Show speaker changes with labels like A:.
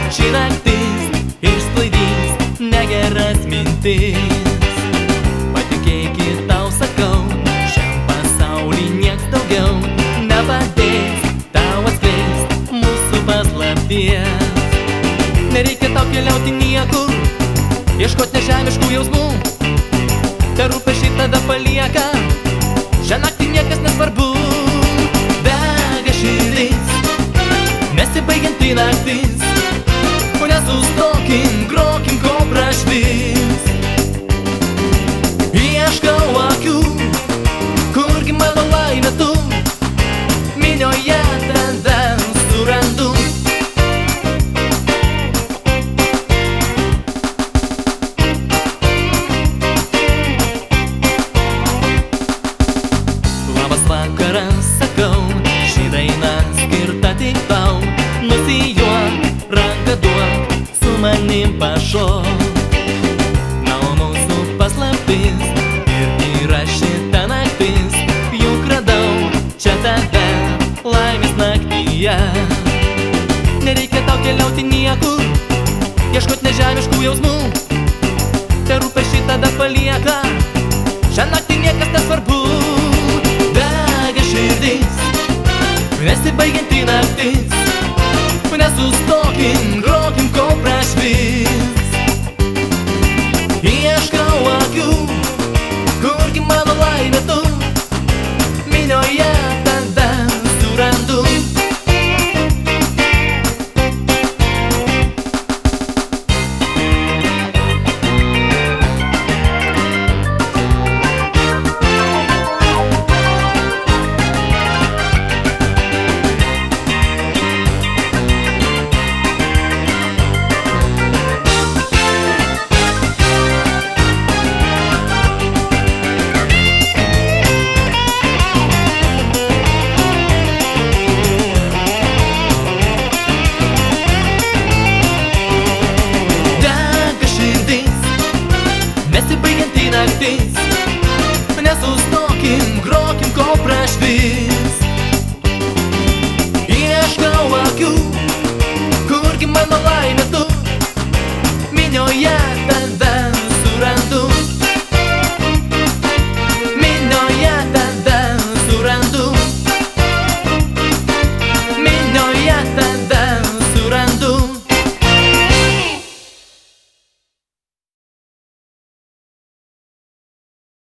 A: Ši naktis išsklaidys negeras mintis. Patikėkit, tau sakau, šiam pasaulį nieks daugiau nepadės tau atskleist mūsų paslapties. Nereikia tau keliauti niekur, ieškot nežemiškų jausmų. Te rūpesčiai tada palieka, šią naktį niekas nesvarbu. Dega širdis, nesibaigianti naktis, o nesustokim, grokim ko prašvis. Ieškau akių, kurgi mano laimė tu, minioje tada surandu. Vakaras sakau, ši daina skirta tik tau. Nusijuok, ranką duok, su manim pašok. Na, o mūsų paslaptis ir yra šita naktis. Juk radau čia tave laimės naktyje. Nereikia tau keliauti niekur, ieškot nežemiškų jausmų. Te rūpesčiai tada palieka, šią naktį niekas nesvarbu. Nesibaigianti naktis, nesustokim, grokim ko prašvis. Ieškau akių, kurgi mano laimė tu, minioje tada surandu. Nesibaigianti naktis, nesustokim, grokim ko prašvis. Ieškau akių, kurgi mano laimė tu, minioje tada surandu. Minioje tada surandu. Minioje tada